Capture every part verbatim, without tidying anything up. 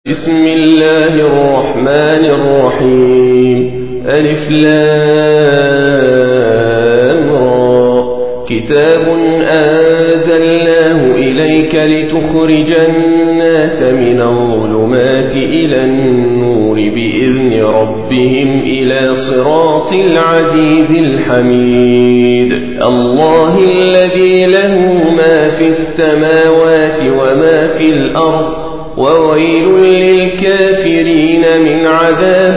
بسم الله الرحمن الرحيم. ألف لام را. كتاب أنزلناه إليك لتخرج الناس من الظلمات إلى النور بإذن ربهم إلى صراط العزيز الحميد. الله الذي له ما في السماوات وما في الأرض وويل للكافرين من عذاب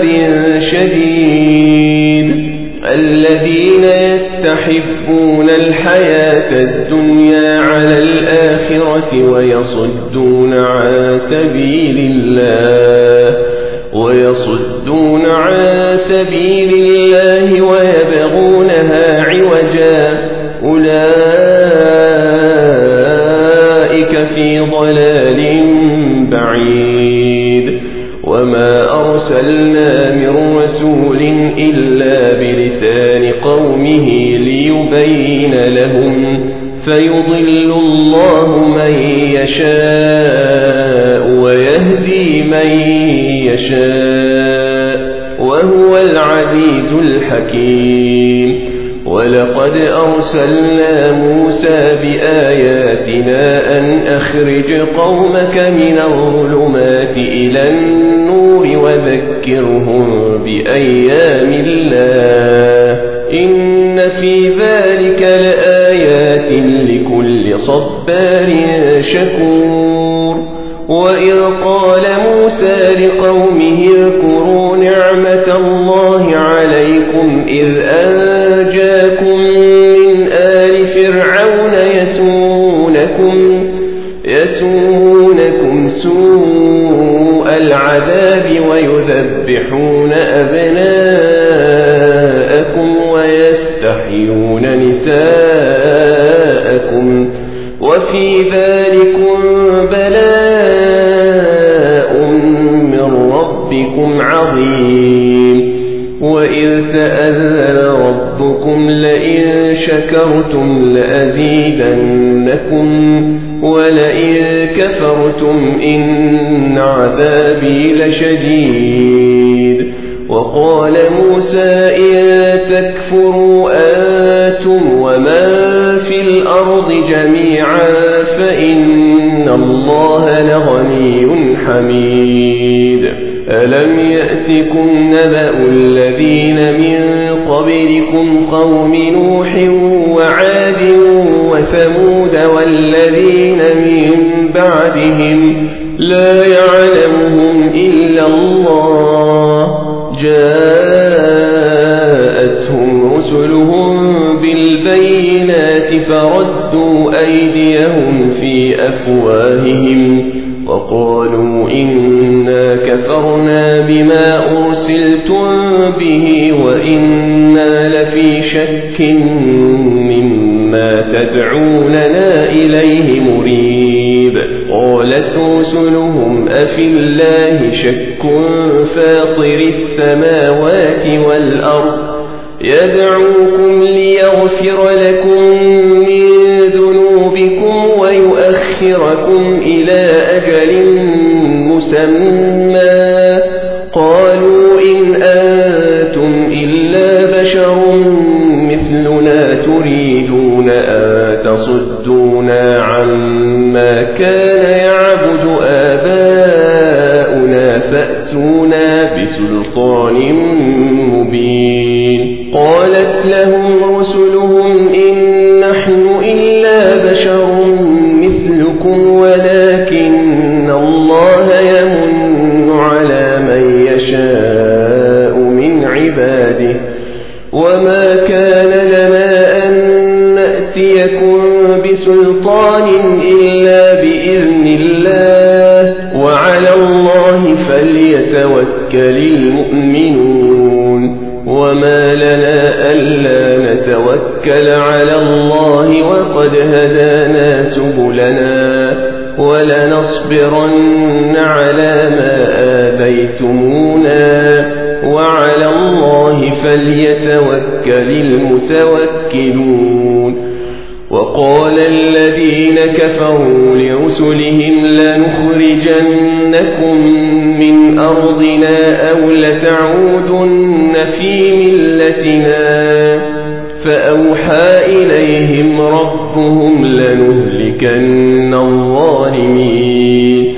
شديد. الذين يستحبون الحياة الدنيا على الآخرة ويصدون عن سبيل الله ويصدون عن سبيل الله ويبغونها عوجا أولئك في ضلال بعيد. وما أرسلنا من رسول إلا بلسان قومه ليبين لهم فيضل الله من يشاء ويهدي من يشاء وهو العزيز الحكيم. ولقد أرسلنا موسى بآياتنا أن أخرج قومك من الظلمات إلى النور وذكرهم بأيام الله إن في ذلك لآيات لكل صبار شكور. وإذ قال موسى لقومه اذكروا نعمة الله عليكم إذ أنجاكم من آل فرعون يسومونكم, يسومونكم سوء العذاب ويذبحون أبناءكم ويستحيون نساءكم وفي ذلكم بلاء من ربكم عظيم. وإذ تأذن ربكم لئن شكرتم لأزيدنكم ولئن كفرتم إن عذابي لشديد. وقال موسى إن تكفروا أنتم ومن في الأرض جميعا فإن الله لغني حميد. ألم يأتكم نبأ الذين من قبلكم قوم نوح وعاد وثمود والذين من بعدهم لا يعلمهم إلا الله جاءتهم رسلهم بالبينات فردوا أيديهم في أفواههم وقالوا إنا كفرنا بما أرسلتم به وإنا لفي شك مما تدعوننا إليه مريب. قالت رسلهم أفي الله شك فاطر السماوات والأرض يدعوكم ليغفر لكم من ذنوبكم ويؤخركم إلى أجل مسمى قالوا إن أنتم إلا بشر مثلنا تريدون أن تصدونا عما كان يعبد آباؤنا فأتونا بسلطان مبين. قالت لهم رسلهم إن نحن إلا بشر مثلكم ولكن الله يمن على من يشاء من عباده وما كان لنا أن نأتيكم بسلطان إلا بإذن الله وعلى الله فليتوكل المؤمنون. وما لنا ألا نتوكل على الله وقد هدانا سبلنا ولنصبرن على ما آذيتمونا وعلى الله فليتوكل المتوكلون. وقال الذين كفروا لرسلهم لنخرجنكم أرضنا أو لتعودن في ملتنا فأوحى إليهم ربهم لنهلكن الظالمين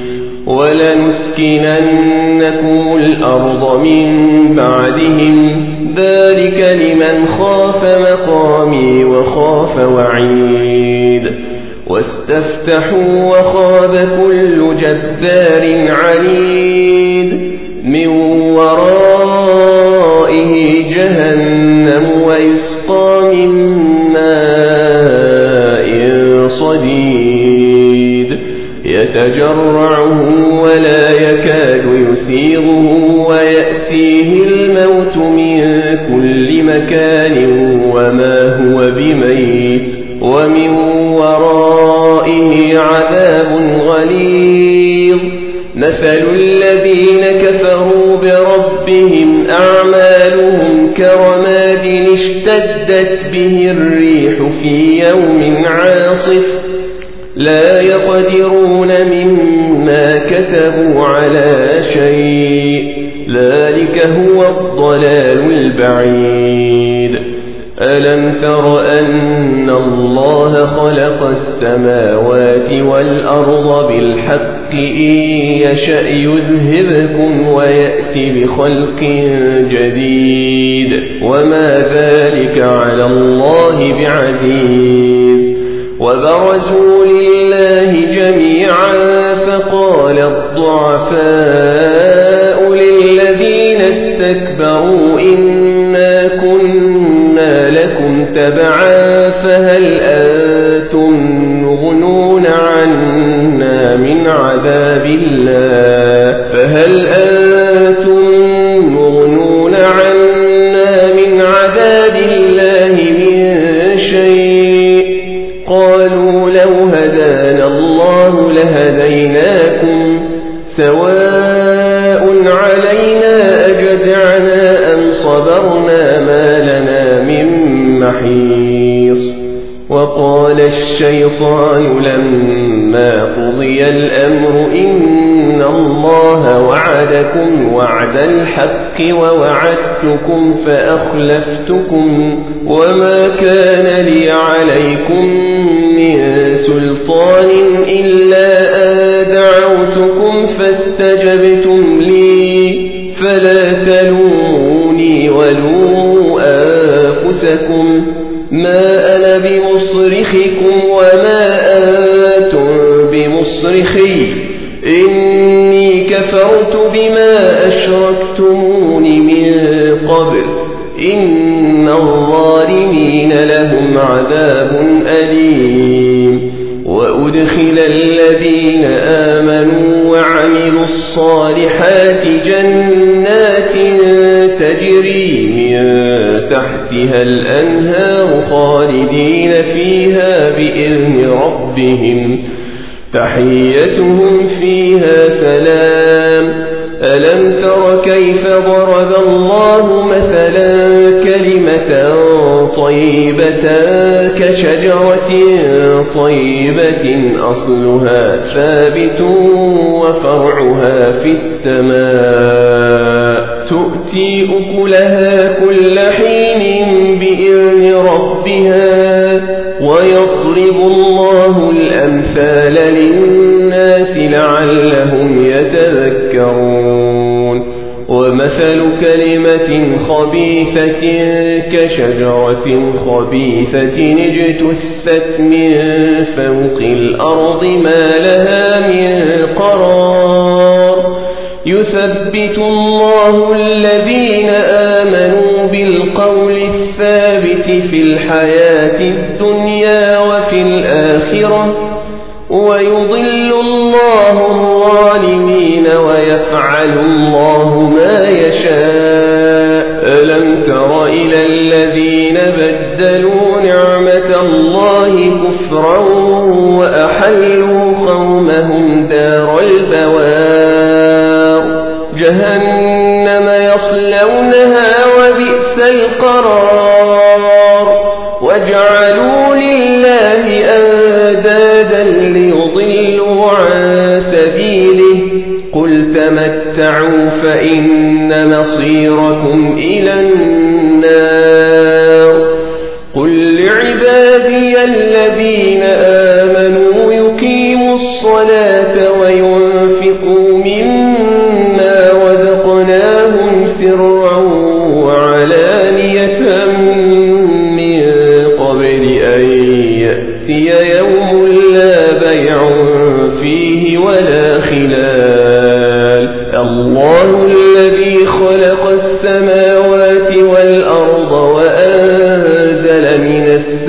ولنسكننكم الأرض من بعدهم ذلك لمن خاف مقامي وخاف وعيد واستفتحوا وخاب كل جبار عنيد من ورائه جهنم ويسقى من ماء صديد يتجرعه ولا يكاد يسيغه ويأتيه الموت من كل مكان وما هو بميت ومن ورائه عذاب غليظ مثل الذين كفروا بربهم أعمالهم كرماد اشتدت به الريح في يوم عاصف لا يقدرون مما كسبوا على شيء ذلك هو الضلال البعيد ألم تر أن الله خلق السماوات والأرض بالحق إن يشأ يذهبكم ويأتي بخلق جديد وما ذلك على الله بعزيز وبرزوا لله جميعا فقال الضعفاء للذين استكبروا إنا كنا لكم تبعا فهل أنتم مغنون عنا من عذاب الله فهل أنتم مغنون عنا من عذاب الله من شيء قالوا لو هدانا الله لهديناكم سواء علينا أجزعنا أم صبرنا ما لنا من محيص وقال الشيطان لما قضي الأمر إن الله وعدكم وعد الحق ووعدتكم فأخلفتكم وما كان لي عليكم من سلطان إلا أن دعوتكم فاستجبتم لي فلا تلوموني ولوموا أنفسكم ما أنا بمصرخكم وما أنتم بمصرخي إني كفرت بما أشركتمون من قبل إن الظالمين لهم عذاب أليم وأدخل الذين آمنوا وعملوا الصالحات جنات تجري من تحتها الأنهار خالدين فيها بإذن ربهم تحيتهم فيها سلام ألم تر كيف ضرب الله مثلا كلمة طيبة كشجرة طيبة أصلها ثابت وفرعها في السماء تؤتي أكلها كل حين بإذن ربها ويضرب الله الأمثال للناس لعلهم يتذكرون ومثل كلمة خبيثة كشجرة خبيثة اجتثت من فوق الأرض ما لها من قرار يثبت الله الذين آمنوا بالقول الثابت في الحياة الدنيا وفي الآخرة ويضل الله الظالمين ويفعل الله ما يشاء ألم تر إلى الذين بدلوا نعمة الله كفرا وأحلوا قومهم دار البوار جهنم يصلونها وبئس القرار وجعلوا لله أندادا ليضلوا عن سبيله قل تمتعوا تمتعوا فإن مصيركم إلى النار قل لعبادي الذين آمنوا يقيموا الصلاة وينفقوا مما رزقناهم سرا وعلانية من قبل أن يأتي يوم لا بيع فيه ولا خلال الله الذي خلق السماوات والأرض وأنزل من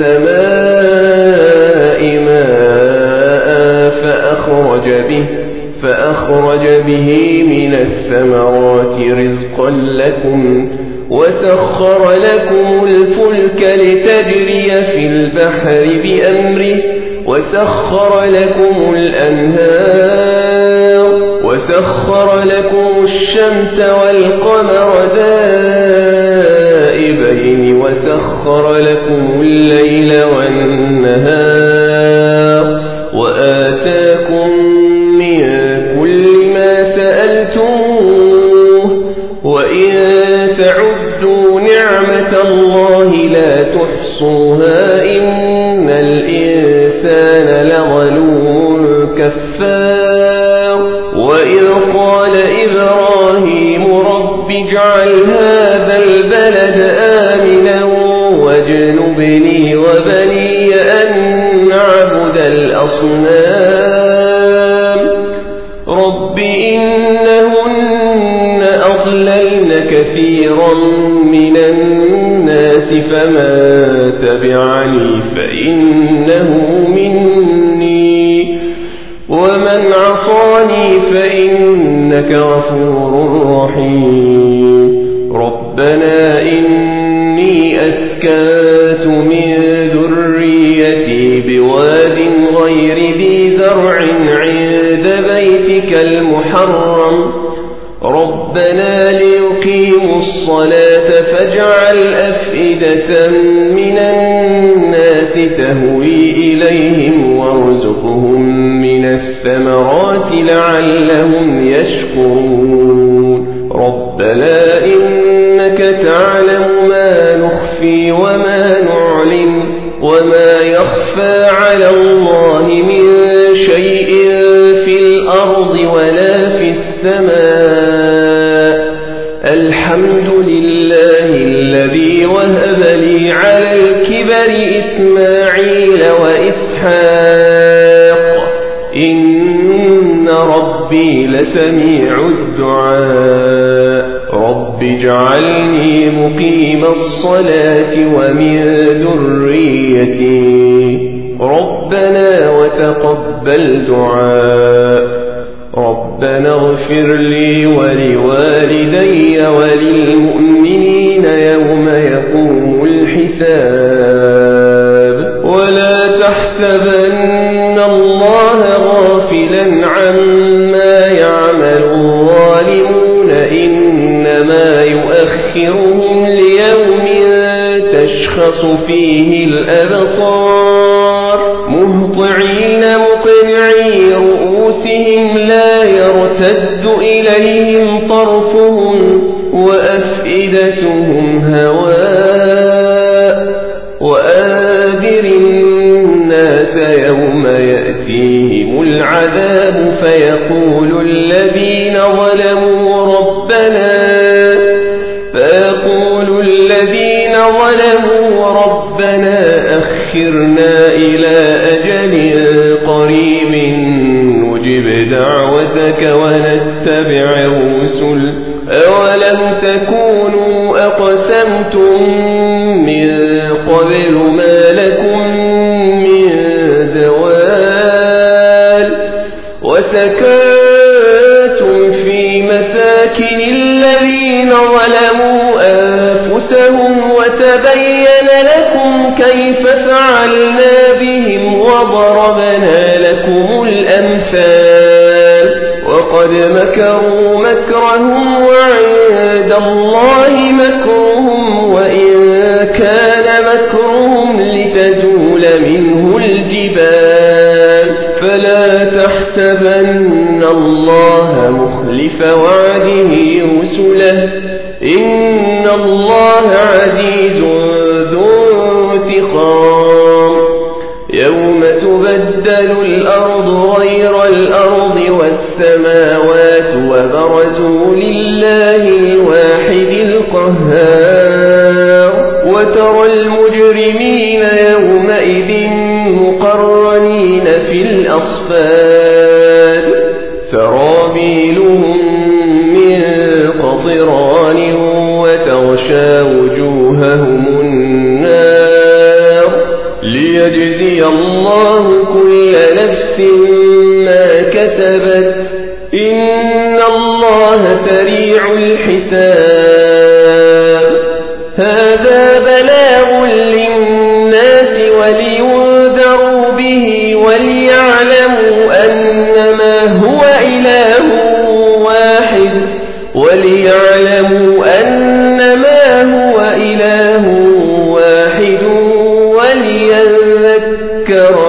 السماء ماء فأخرج به فأخرج به من الثمرات رزقا لكم وسخر لكم الفلك لتجري في البحر بأمره وسخر لكم الأنهار وسخر لكم الشمس والقمر دائبين وسخر لكم الليل والنهار وآتاكم من كل ما سألتموه وإن تعدوا نعمة الله لا تحصوها إن الإنسان لظلوم كفار وإذ قال إبراهيم رب اجعل هذا البلد آمنا واجنبني وبني أن نعبد الأصنام رب إنهن أضللن كثيرا من الناس فما تبعني فإنه مني ومن عصاني فإنك غفور رحيم ربنا إني أسكنت من ذريتي بواد غير ذي زرع عند بيتك المحرم ربنا ليقيموا الصلاة فاجعل أفئدة من الناس تهوي إليهم وارزقهم من الثمرات لعلهم يشكرون ربنا إنك تعلم ما نخفي وما نعلن وما يخفى على الله من شيء في الأرض ولا في السماء الحمد لله الذي وهب لي على الكبر إسماعيل وإسحاق إن ربي لسميع الدعاء رب اجعلني مقيم الصلاة ومن ذريتي ربنا وتقبل دعاء ربنا اغفر لي ولوالدي وللمؤمنين يوم يقوم الحساب ولا تحسبن الله غافلا عما يعمل الظالمون إنما يؤخرهم ليوم تشخص فيه الأبصار مهطعين مقنعي رؤوسهم لا يرتد إليهم طرفهم وأفئدتهم هواء وآذر الناس يوم يأتيهم العذاب فيقول الذين ظلموا ربنا فيقول الذين ظلموا ربنا أخرنا إلى أجل قريب نجب دعوتك ونتبع الرسل أولم تكونوا أقسمتم من قبل ما لكم من زوال وسكنتم في مساكن الذين ظلموا أنفسهم وتبين لكم كيف فعلنا بهم وضربنا لكم الأمثال وقد مكروا مكرهم وعند الله مكرهم وإن كان مكرهم لتزول منه الجبال فلا تحسبن الله مخلف وعده به رسله إن الله عزيز ذو انتقام يوم تبدل الأرض غير الأرض والسماوات وبرزوا لله الواحد القهار وترى المجرمين يومئذ مقرنين في الأصفاد سرابيلهم من قطران وتغشى وجوههم النار ليجزي الله كل نفس ما كسبت إن الله سريع الحساب هذا بلاغ للناس ولينذروا به وليعلموا أنما هو إله واحد وليعلموا أنما هو إله واحد وليذكر